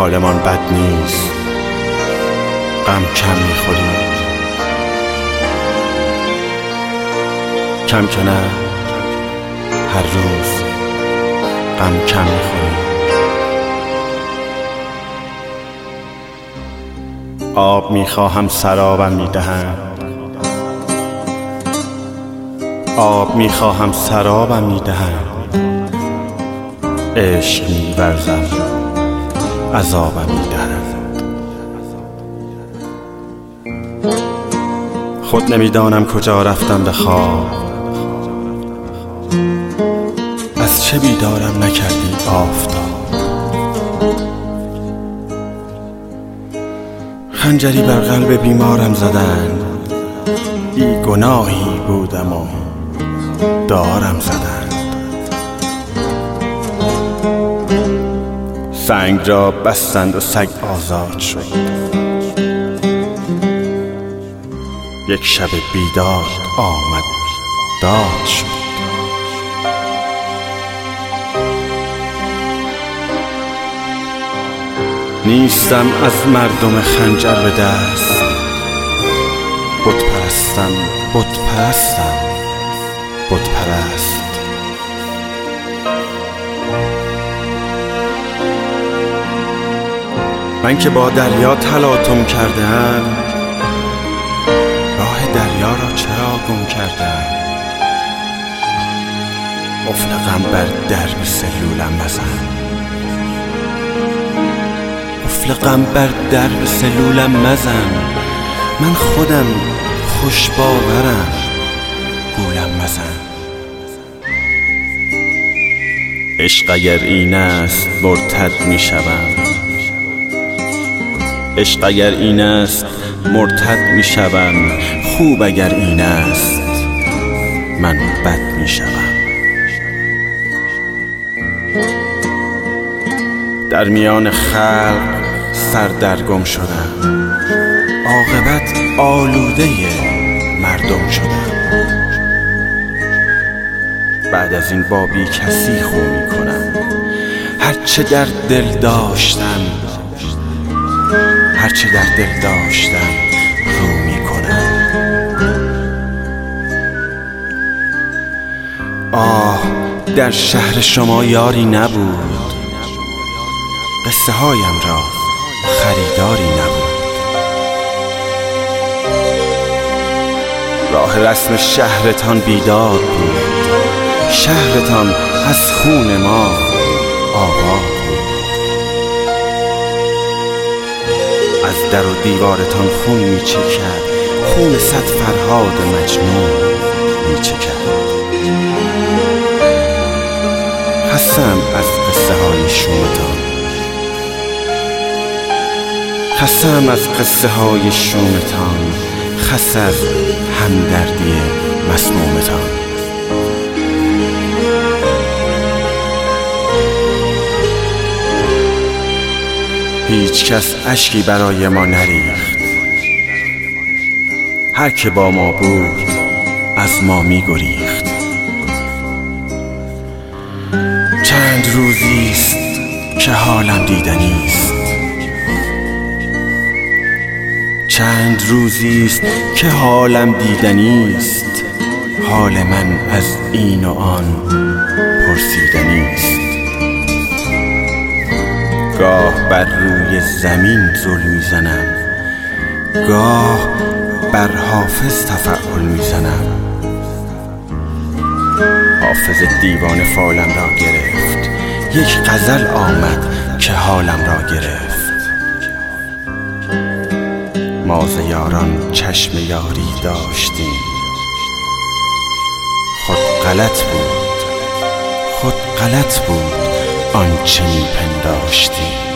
حالمان بد نیست، غم کم میخوریم. کم که نه، هر روز غم کم میخوریم. آب میخواهم سرابم میدهند، آب میخواهم سرابم میدهند. عشق میورزم عذابم میدهند. خود نمیدانم کجا رفتم به خواب، از چه بیدارم نکردی آفتاب. خنجری بر قلب بیمارم زدند، بی گناهی بودم و دارم زدند. سنگ را بستند و سگ آزاد شد، یک شب بیداد آمد داد شد. نیستم از مردم خنجر به دست، بت پرستم بت پرستم بت پرست. من که با دریا تلاطم کردم، راه دریا را چرا گم کردم؟ قفل غم بر درب سلولم مزن، قفل غم بر درب سلولم مزن. من خودم خوش باورم، گولم مزن. عشق اگر این است مرتد می شوم، عشق اگر این است مرتد می شوم. خوب اگر این است من بد می شوم. در میان خلق سردرگم شدم، عاقبت آلوده مردم شدم. بعد از این با بی کسی خو می کنم، هرچه در دل داشتم، هرچه در دل داشتم رو می کنم. آه در شهر شما یاری نبود، قصه هایم را خریداری نبود. راه رسم شهرتان بیدار بود، شهرتان از خون ما آباد بود. از در و دیوارتان خون می چکد، خون صد فرهاد مجنون می چکد. خستم از قصه های شومتان، خستم از قصه های شومتان، خسته از همدردی مسمومتان. هیچ کس اشکی برای ما نریخت، هر که با ما بود از ما می گریخت. چند روزی است که حالم دیدنی است، چند روزی است که حالم دیدنی است. حال من از این و آن پرسیدنی است. گاه بر روی زمین زل میزنم، گاه بر حافظ تفعل میزنم. حافظ دیوان فالم را گرفت، یک غزل آمد که حالم را گرفت. ما ز یاران چشم یاری داشتیم، خود غلط بود، خود غلط بود آنچه میپنداشتیم.